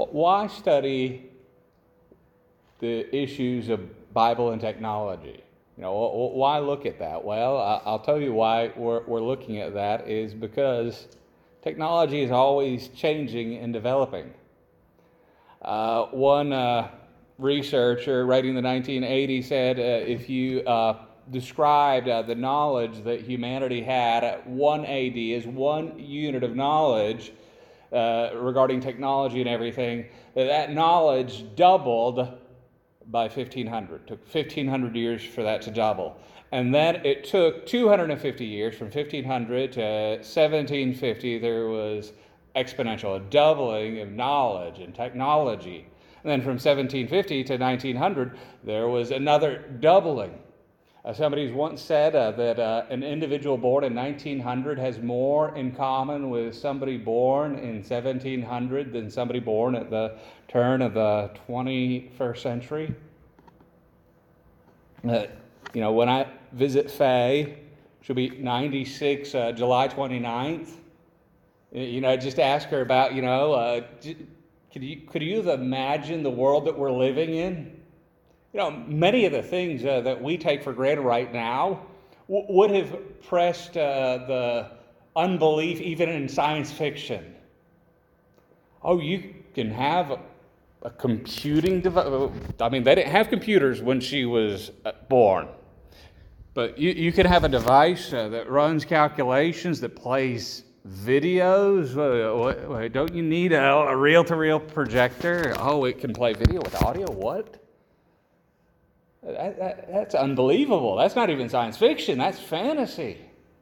why study the issues of Bible and technology? Why look at that? Well, I'll tell you why we're looking at that is because technology is always changing and developing. One researcher writing in the 1980s said if you described the knowledge that humanity had at 1 AD as 1 unit of knowledge regarding technology and everything, that knowledge doubled by 1500. It took 1500 years for that to double. And then it took 250 years, from 1500 to 1750, there was exponential, a doubling of knowledge and technology. And then from 1750 to 1900, there was another doubling. Somebody's once said that an individual born in 1900 has more in common with somebody born in 1700 than somebody born at the turn of the 21st century. When I visit Faye, she'll be 96 July 29th. Just ask her about, could you have imagined the world that we're living in? Many of the things that we take for granted right now would have pressed the unbelief even in science fiction. Oh, you can have a computing device. I mean, they didn't have computers when she was born. But you can have a device that runs calculations, that plays videos. Don't you need a reel-to-reel projector? Oh, it can play video with audio? What? That's unbelievable. That's not even science fiction. That's fantasy.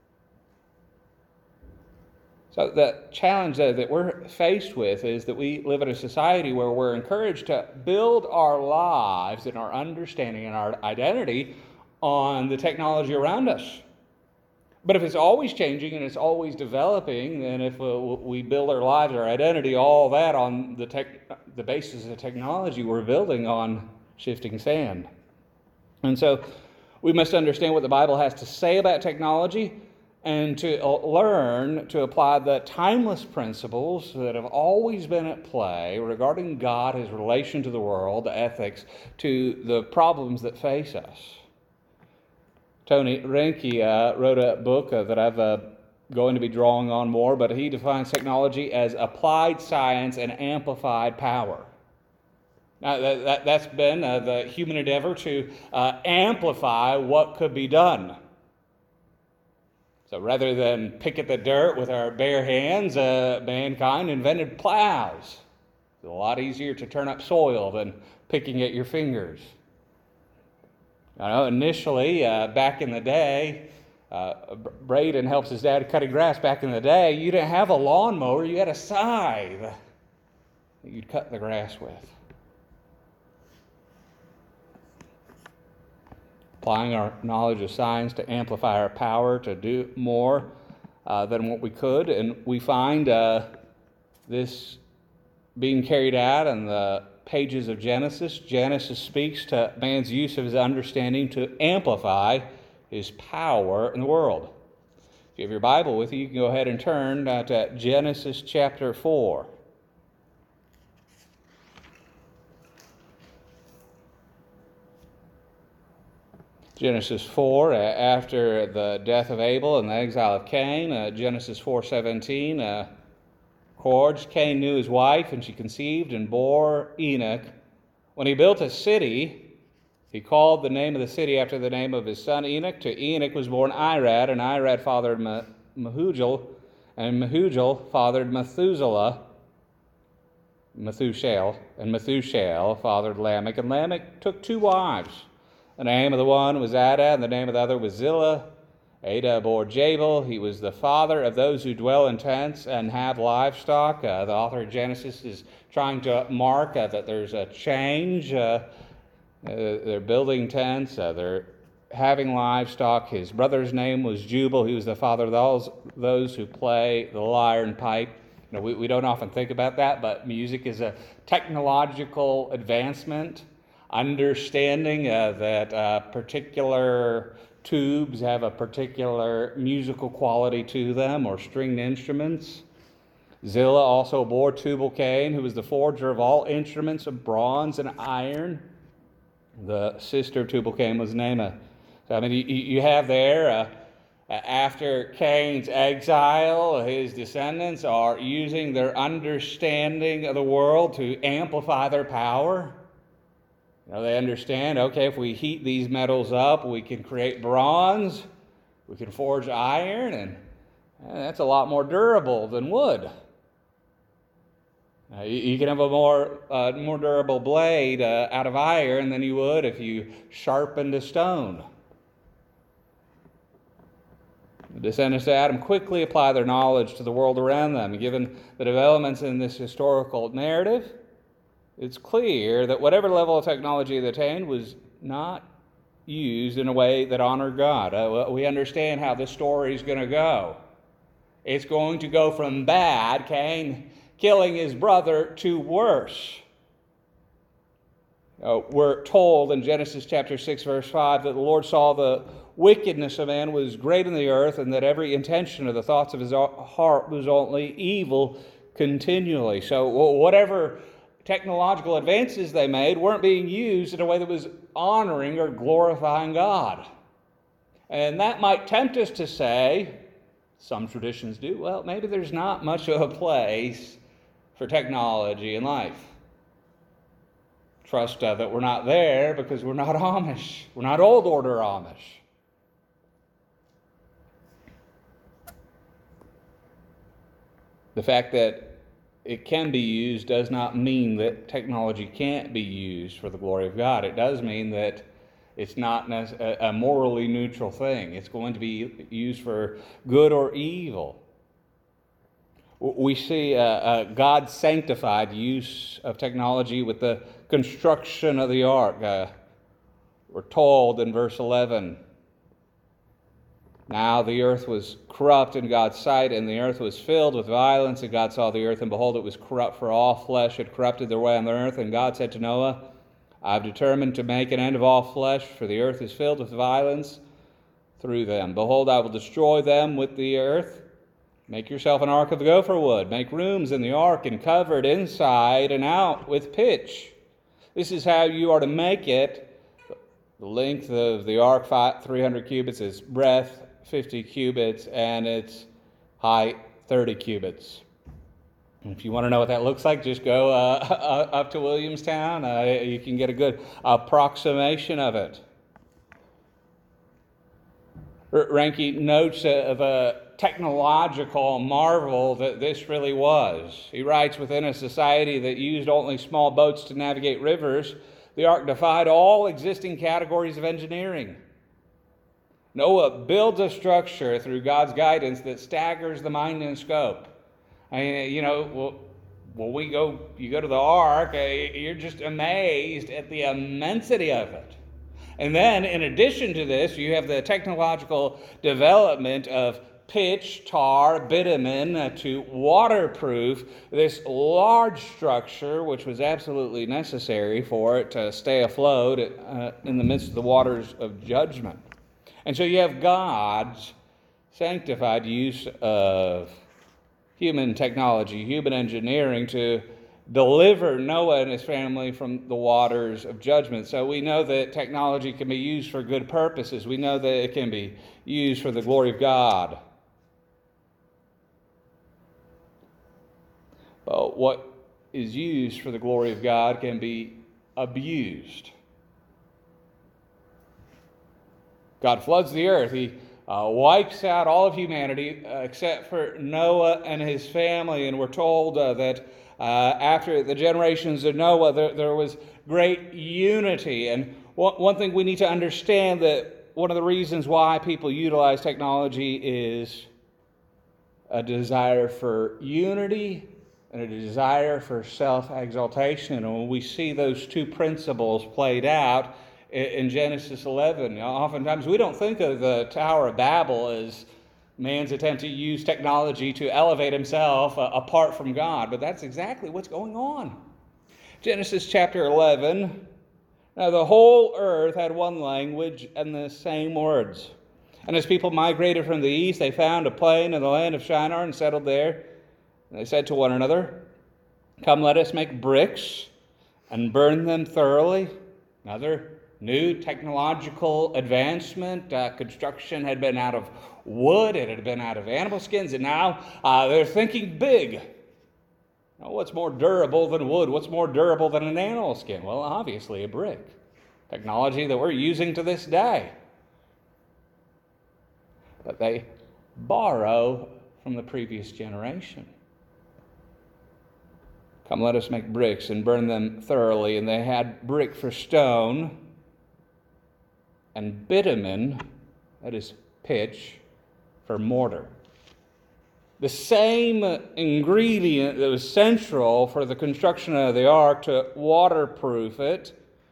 So the challenge that we're faced with is that we live in a society where we're encouraged to build our lives and our understanding and our identity on the technology around us. But if it's always changing and it's always developing, then if we build our lives, our identity, all that on the basis of technology, we're building on shifting sand. And so we must understand what the Bible has to say about technology and to learn to apply the timeless principles that have always been at play regarding God, His relation to the world, ethics, to the problems that face us. Tony Reinke wrote a book that I've going to be drawing on more, but he defines technology as applied science and amplified power. Now, that's been the human endeavor to amplify what could be done. So rather than pick at the dirt with our bare hands, mankind invented plows. It's a lot easier to turn up soil than picking at your fingers. Initially, back in the day, Braden helps his dad cutting grass. Back in the day, you didn't have a lawnmower, you had a scythe that you'd cut the grass with. Applying our knowledge of science to amplify our power to do more than what we could. And we find this being carried out in the pages of Genesis. Genesis speaks to man's use of his understanding to amplify his power in the world. If you have your Bible with you, you can go ahead and turn to Genesis chapter 4. Genesis 4, after the death of Abel and the exile of Cain, Genesis 4:17 records, Cain knew his wife, and she conceived and bore Enoch. When he built a city, he called the name of the city after the name of his son Enoch. To Enoch was born Irad, and Irad fathered Mehujael, and Mehujael fathered Methuselah, and Methusael fathered Lamech, and Lamech took 2 wives. The name of the one was Ada, and the name of the other was Zillah. Ada bore Jabal. He was the father of those who dwell in tents and have livestock. The author of Genesis is trying to mark that there's a change. They're building tents. They're having livestock. His brother's name was Jubal. He was the father of those who play the lyre and pipe. We don't often think about that, but music is a technological advancement. Understanding that particular tubes have a particular musical quality to them, or stringed instruments. Zillah also bore Tubal-Cain, who was the forger of all instruments of bronze and iron. The sister of Tubal-Cain was Naamah. So, I mean, you have there, after Cain's exile, his descendants are using their understanding of the world to amplify their power. They understand, okay, if we heat these metals up, we can create bronze, we can forge iron, and that's a lot more durable than wood. You can have a more durable blade out of iron than you would if you sharpened a stone. The descendants of Adam quickly apply their knowledge to the world around them. Given the developments in this historical narrative, it's clear that whatever level of technology they attained was not used in a way that honored God. We understand how this story is going to go. It's going to go from bad, Cain killing his brother, to worse. We're told in Genesis chapter 6, verse 5, that the Lord saw the wickedness of man was great in the earth, and that every intention of the thoughts of his heart was only evil continually. So whatever technological advances they made weren't being used in a way that was honoring or glorifying God. And that might tempt us to say, some traditions do, well, maybe there's not much of a place for technology in life. Trust that we're not there because we're not Amish. We're not old order Amish. The fact that it can be used does not mean that technology can't be used for the glory of God. It does mean that it's not a morally neutral thing. It's going to be used for good or evil. We see God's sanctified use of technology with the construction of the ark. We're told in verse 11, now the earth was corrupt in God's sight, and the earth was filled with violence, and God saw the earth, and behold, it was corrupt, for all flesh had corrupted their way on the earth. And God said to Noah, I've determined to make an end of all flesh, for the earth is filled with violence through them. Behold, I will destroy them with the earth. Make yourself an ark of gopher wood. Make rooms in the ark, and cover it inside and out with pitch. This is how you are to make it. The length of the ark, 300 cubits, its breadth 50 cubits, and its height 30 cubits. If you want to know what that looks like, just go up to Williamstown. You can get a good approximation of it. Ranke notes of a technological marvel that this really was. He writes, within a society that used only small boats to navigate rivers, the ark defied all existing categories of engineering. Noah builds a structure through God's guidance that staggers the mind and scope. I mean, you go to the ark, you're just amazed at the immensity of it. And then, in addition to this, you have the technological development of pitch, tar, bitumen to waterproof this large structure, which was absolutely necessary for it to stay afloat in the midst of the waters of judgment. And so you have God's sanctified use of human technology, human engineering to deliver Noah and his family from the waters of judgment. So we know that technology can be used for good purposes. We know that it can be used for the glory of God. But what is used for the glory of God can be abused. God floods the earth. He wipes out all of humanity except for Noah and his family. And we're told that after the generations of Noah, there was great unity. And one thing we need to understand, that one of the reasons why people utilize technology is a desire for unity and a desire for self-exaltation. And when we see those two principles played out in Genesis 11, oftentimes we don't think of the Tower of Babel as man's attempt to use technology to elevate himself apart from God, but that's exactly what's going on. Genesis chapter 11, now the whole earth had one language and the same words. And as people migrated from the east, they found a plain in the land of Shinar and settled there. They said to one another, "Come, let us make bricks and burn them thoroughly." Another new technological advancement. Construction had been out of wood, it had been out of animal skins, and now they're thinking big. What's more durable than wood? What's more durable than an animal skin? Well, obviously a brick. Technology that we're using to this day. But they borrow from the previous generation. Come, let us make bricks and burn them thoroughly. And they had brick for stone and bitumen, that is pitch, for mortar. The same ingredient that was central for the construction of the ark to waterproof it,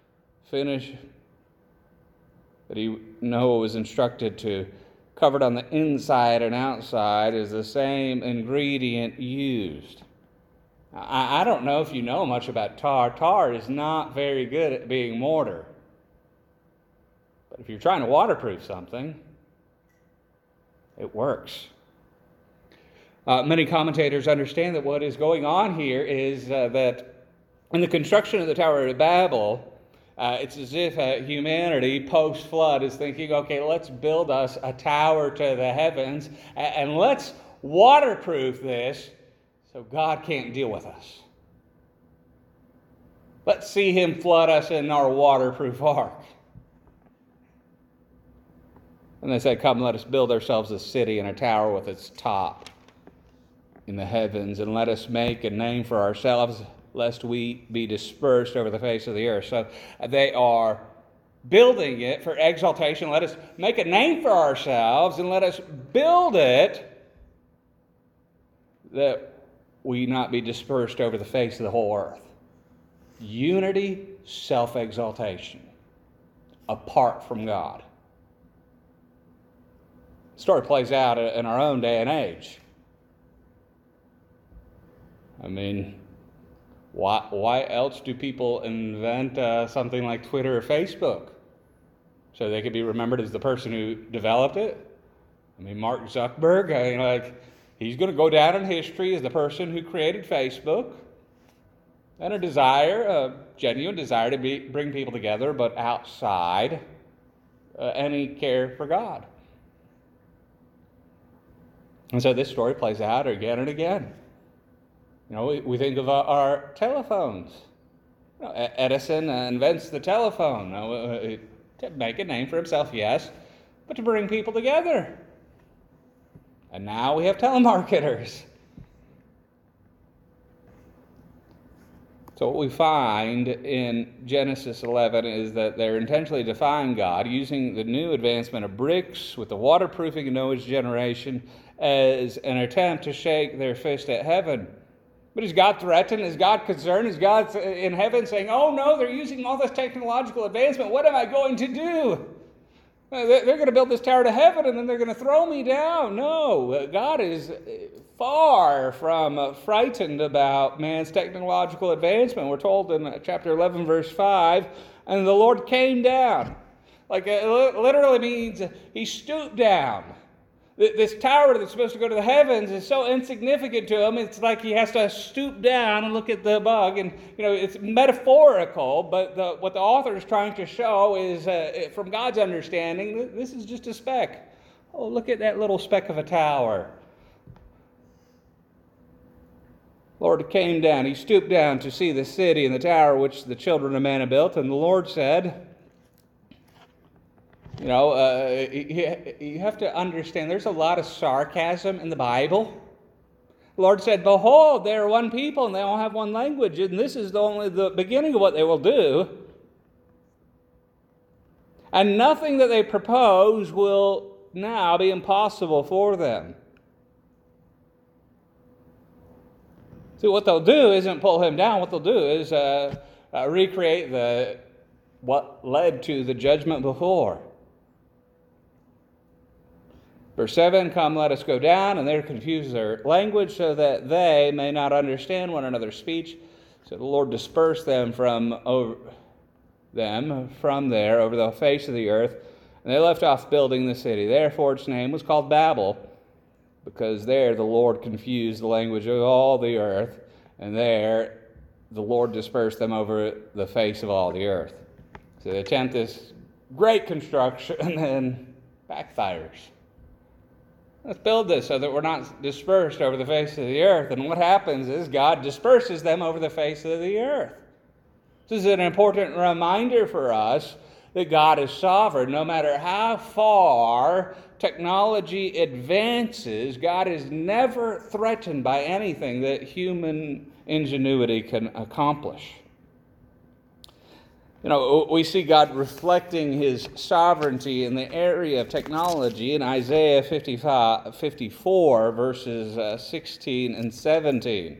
that Noah was instructed to cover it on the inside and outside, is the same ingredient used. I don't know if you know much about tar. Tar is not very good at being mortar. But if you're trying to waterproof something, it works. Many commentators understand that what is going on here is that in the construction of the Tower of Babel, it's as if humanity post-flood is thinking, okay, let's build us a tower to the heavens and let's waterproof this so God can't deal with us. Let's see him flood us in our waterproof ark. And they said, come, let us build ourselves a city and a tower with its top in the heavens, and let us make a name for ourselves, lest we be dispersed over the face of the earth. So they are building it for exaltation. Let us make a name for ourselves, and let us build it that we not be dispersed over the face of the whole earth. Unity, self-exaltation, apart from God. The story plays out in our own day and age. I mean, why else do people invent something like Twitter or Facebook? So they could be remembered as the person who developed it? I mean, Mark Zuckerberg, he's going to go down in history as the person who created Facebook. And a genuine desire to bring people together, but outside any care for God. And so this story plays out again and again. We think of our telephones. Edison invents the telephone to make a name for himself, yes, but to bring people together. And now we have telemarketers. So what we find in Genesis 11 is that they're intentionally defying God, using the new advancement of bricks with the waterproofing of Noah's generation as an attempt to shake their fist at heaven. But is God threatened? Is God concerned? Is God in heaven saying, oh no, they're using all this technological advancement. What am I going to do? They're going to build this tower to heaven and then they're going to throw me down. No, God is far from frightened about man's technological advancement. We're told in chapter 11, verse 5, and the Lord came down. It literally means he stooped down. This tower that's supposed to go to the heavens is so insignificant to him, it's like he has to stoop down and look at the bug. And, it's metaphorical, but what the author is trying to show is, from God's understanding, this is just a speck. Oh, look at that little speck of a tower. Lord came down, he stooped down to see the city and the tower which the children of man had built, and the Lord said, you have to understand, there's a lot of sarcasm in the Bible. The Lord said, behold, they are one people and they all have one language, and this is only the beginning of what they will do. And nothing that they propose will now be impossible for them. See, what they'll do isn't pull him down. What they'll do is recreate what led to the judgment before. Verse 7, come, let us go down, and they confuse their language so that they may not understand one another's speech. So the Lord dispersed them from there over the face of the earth, and they left off building the city. Therefore its name was called Babel, because there the Lord confused the language of all the earth, and there the Lord dispersed them over the face of all the earth. So they attempt this great construction and then backfires. Let's build this so that we're not dispersed over the face of the earth. And what happens is God disperses them over the face of the earth. This is an important reminder for us that God is sovereign. No matter how far technology advances, God is never threatened by anything that human ingenuity can accomplish. We see God reflecting his sovereignty in the area of technology in Isaiah 54, verses 16 and 17.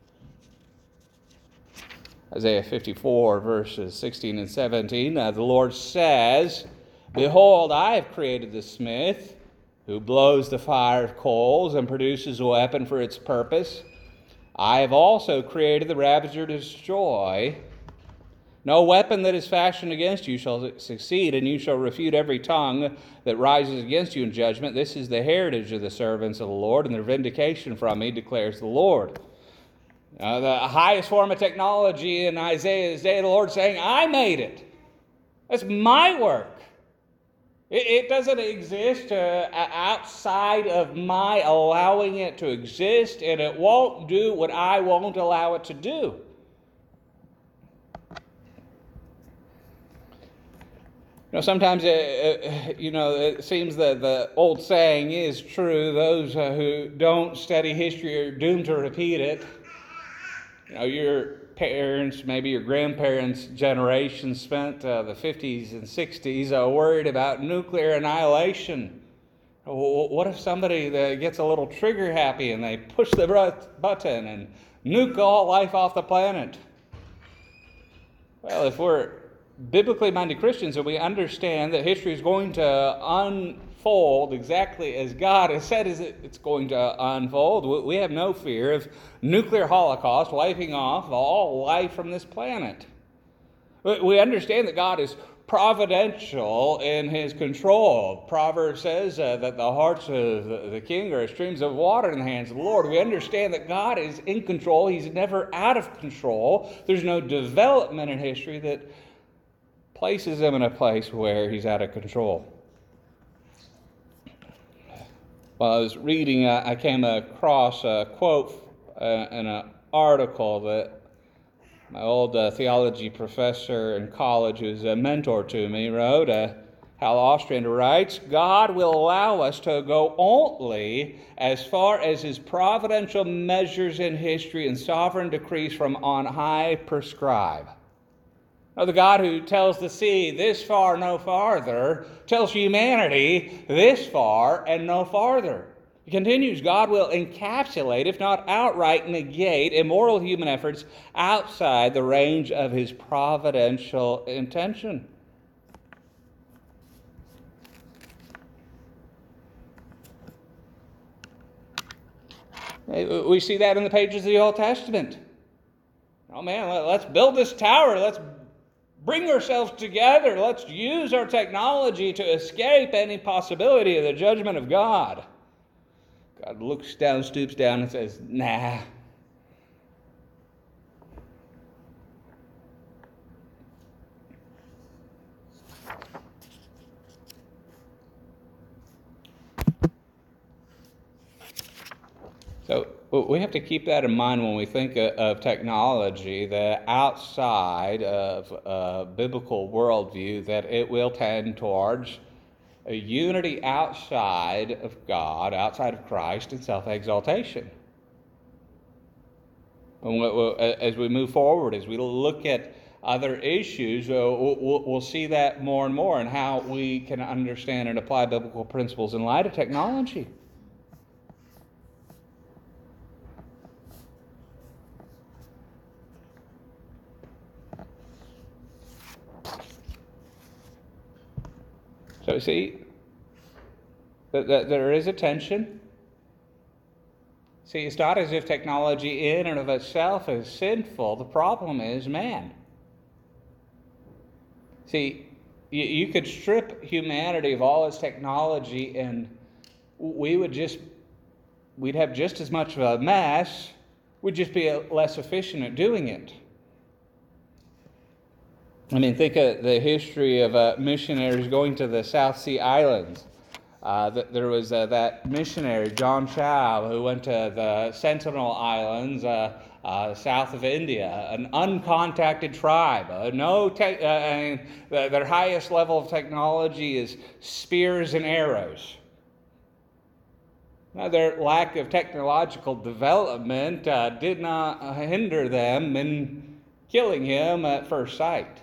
Isaiah 54, verses 16 and 17, the Lord says, "Behold, I have created the smith, who blows the fire of coals and produces a weapon for its purpose. I have also created the ravager to destroy. No weapon that is fashioned against you shall succeed, and you shall refute every tongue that rises against you in judgment. This is the heritage of the servants of the Lord, and their vindication from me, declares the Lord." The highest form of technology in Isaiah's day, the Lord saying, I made it. That's my work. It doesn't exist outside of my allowing it to exist, and it won't do what I won't allow it to do. Sometimes it seems that the old saying is true: those who don't study history are doomed to repeat it. Your parents, maybe your grandparents' generation spent the 50s and 60s worried about nuclear annihilation. What if somebody gets a little trigger happy and they push the button and nuke all life off the planet? Well, if we're biblically minded Christians and we understand that history is going to unfold exactly as God has said it's going to unfold, we have no fear of nuclear holocaust wiping off all life from this planet. We understand that God is providential in his control. Proverbs says that the hearts of the king are as streams of water in the hands of the Lord. We understand that God is in control. He's never out of control. There's no development in history that places him in a place where he's out of control. While I was reading, I came across a quote in an article that my old theology professor in college, who's a mentor to me, wrote. Hal Ostrander writes, "God will allow us to go only as far as his providential measures in history and sovereign decrees from on high prescribe." Now, the God who tells the sea, this far, no farther, tells humanity this far and no farther. He continues, God will encapsulate, if not outright negate, immoral human efforts outside the range of his providential intention. We see that in the pages of the Old Testament. Oh man, let's build this tower. Let's bring ourselves together. Let's use our technology to escape any possibility of the judgment of God. God looks down, stoops down, and says, nah. So we have to keep that in mind when we think of technology, that outside of a biblical worldview, that it will tend towards a unity outside of God, outside of Christ, and self-exaltation. As we move forward, as we look at other issues, we'll see that more and more in how we can understand and apply biblical principles in light of technology. So see, that there is a tension. See, it's not as if technology in and of itself is sinful. The problem is man. See, you could strip humanity of all its technology and we would just we'd have just as much of a mess. We'd just be less efficient at doing it. I mean, think of the history of missionaries going to the South Sea Islands. There was that missionary, John Chau, who went to the Sentinel Islands south of India, an uncontacted tribe. Their highest level of technology is spears and arrows. Now, their lack of technological development did not hinder them in killing him at first sight.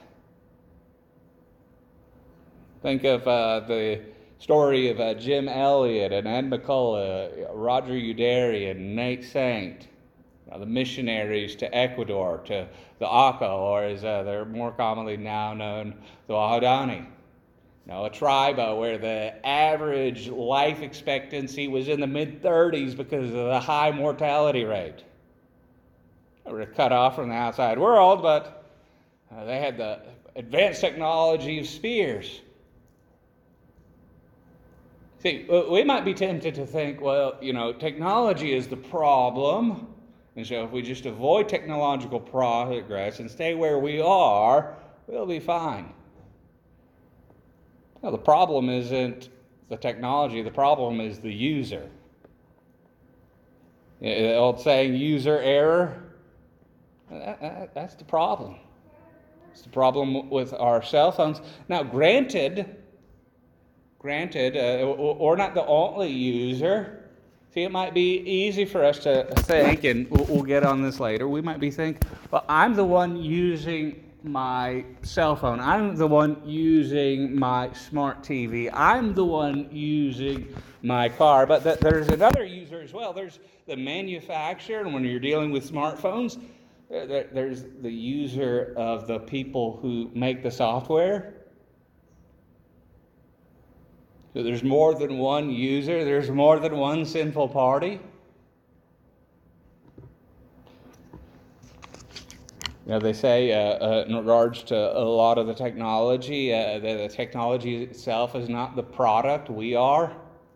Think of the story of Jim Elliot and Ed McCullough, Roger Udary and Nate Saint, the missionaries to Ecuador, to the Ako, or as they're more commonly now known, the Wahodani. A tribe where the average life expectancy was in the mid-30s because of the high mortality rate. They were cut off from the outside world, but they had the advanced technology of spears. See, we might be tempted to think, well, technology is the problem, and so if we just avoid technological progress and stay where we are, we'll be fine. No, the problem isn't the technology, the problem is the user. The old saying, user error, that's the problem. It's the problem with our cell phones. Now, granted, we're not the only user. See, it might be easy for us to think, and we'll get on this later, we might be thinking, well, I'm the one using my cell phone. I'm the one using my smart TV. I'm the one using my car. But there's another user as well. There's the manufacturer, and when you're dealing with smartphones, there's the user of the people who make the software. So there's more than one user. There's more than one sinful party. They say in regards to a lot of the technology, the technology itself is not the product, we are.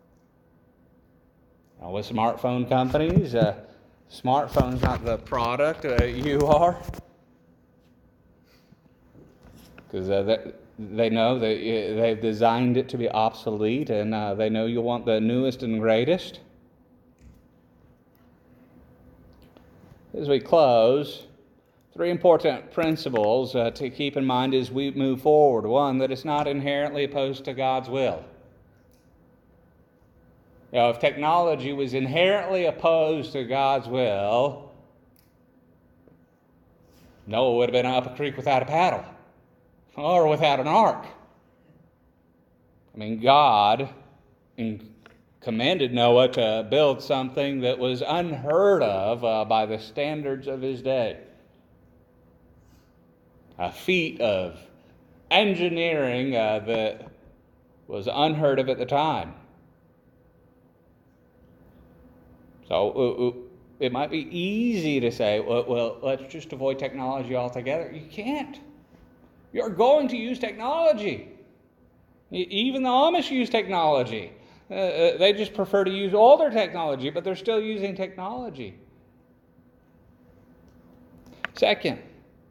With smartphone companies, smartphone's not the product, you are. Because they know that they've designed it to be obsolete, and they know you want the newest and greatest. As we close, 3 important principles to keep in mind as we move forward. One, that it's not inherently opposed to God's will. If technology was inherently opposed to God's will, Noah would have been up a creek without a paddle, or without an ark. God commanded Noah to build something that was unheard of by the standards of his day. A feat of engineering that was unheard of at the time. So it might be easy to say, well, let's just avoid technology altogether. You can't. You're going to use technology. Even the Amish use technology. They just prefer to use older technology, but they're still using technology. Second,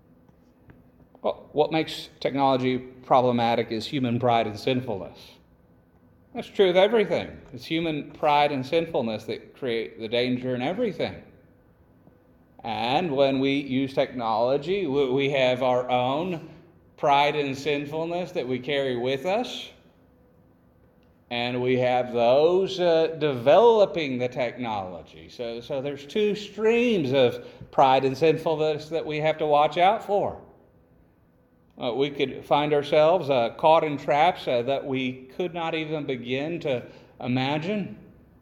what makes technology problematic is human pride and sinfulness. That's true of everything. It's human pride and sinfulness that create the danger in everything. And when we use technology, we have our own pride and sinfulness that we carry with us. And we have those developing the technology. So there's 2 streams of pride and sinfulness that we have to watch out for. We could find ourselves caught in traps that we could not even begin to imagine.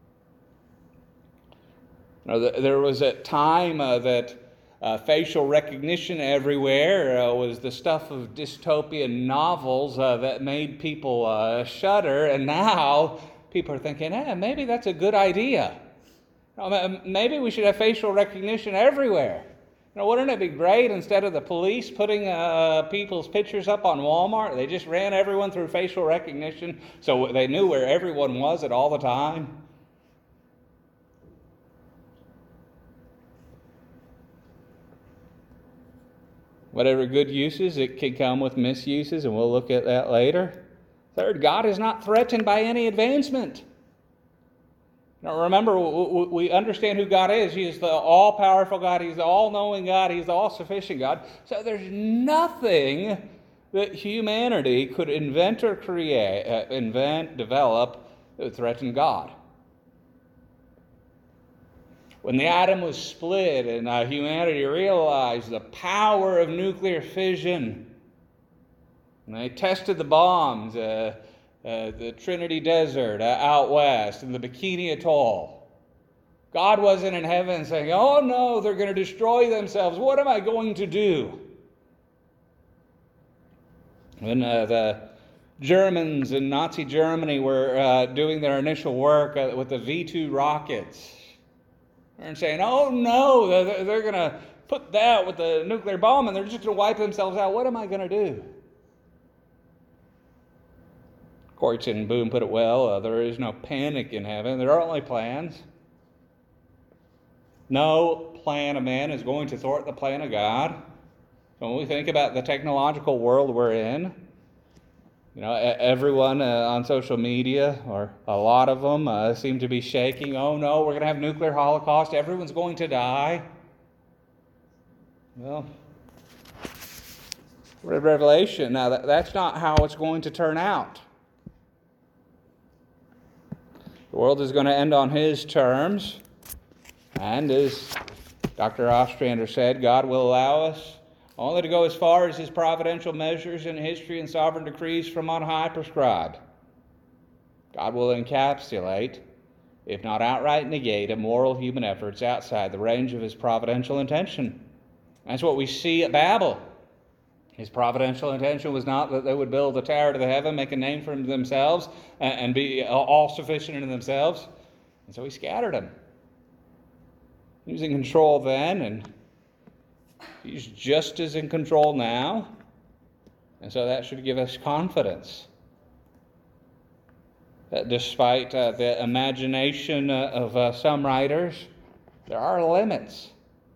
There was a time that facial recognition everywhere was the stuff of dystopian novels that made people shudder, and now people are thinking, maybe that's a good idea. Maybe we should have facial recognition everywhere. Wouldn't it be great, instead of the police putting people's pictures up on Walmart, they just ran everyone through facial recognition so they knew where everyone was at all the time? whatever good uses, it can come with misuses, and we'll look at that later. Third, God is not threatened by any advancement. Now remember, we understand who God is. He is the all-powerful God. He's the all-knowing God. He's the all-sufficient God. So there's nothing that humanity could invent or develop that would threaten God. When the atom was split and humanity realized the power of nuclear fission, and they tested the bombs, the Trinity Desert out west, and the Bikini Atoll, God wasn't in heaven saying, "Oh no, they're going to destroy themselves. What am I going to do?" When the Germans in Nazi Germany were doing their initial work with the V2 rockets, and saying, "Oh no, they're going to put that with the nuclear bomb and they're just going to wipe themselves out. What am I going to do?" Corrie ten Boom put it well, there is no panic in heaven. There are only plans. No plan of man is going to thwart the plan of God. So when we think about the technological world we're in, everyone on social media, or a lot of them, seem to be shaking. "Oh no, we're going to have nuclear holocaust. Everyone's going to die." Well, read Revelation. Now, that's not how it's going to turn out. The world is going to end on His terms. And as Dr. Ostrander said, God will allow us only to go as far as His providential measures in history and sovereign decrees from on high prescribe. God will encapsulate, if not outright negate, immoral human efforts outside the range of His providential intention. That's what we see at Babel. His providential intention was not that they would build a tower to the heaven, make a name for themselves, and be all-sufficient in themselves. And so He scattered them. He was in control then, and He's just as in control now. And so that should give us confidence that despite the imagination of some writers, there are limits.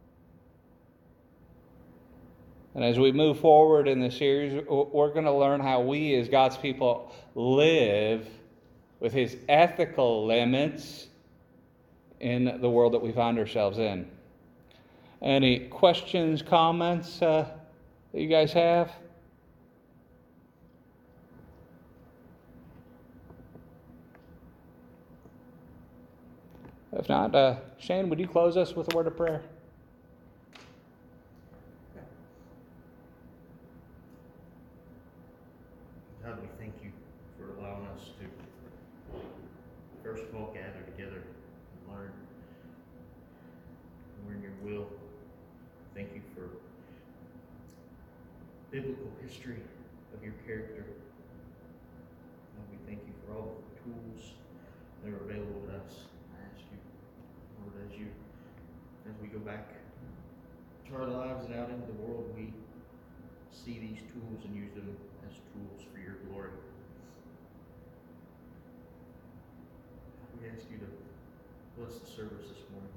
And as we move forward in the series, we're going to learn how we as God's people live with His ethical limits in the world that we find ourselves in. Any questions, comments that you guys have? If not, Shane, would you close us with a word of prayer? God, we thank You for allowing us to, first of all, gather together and learn. We're in Your will. Thank You for biblical history of Your character. God, we thank You for all the tools that are available to us. I ask You, Lord, as we go back to our lives and out into the world, we see these tools and use them as tools for Your glory. We ask You to bless the service this morning.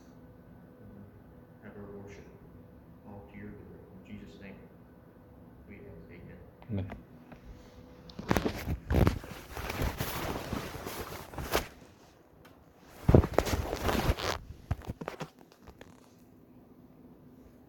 Have our worship all to Your glory. In Jesus' name, we ask. Amen. Amen.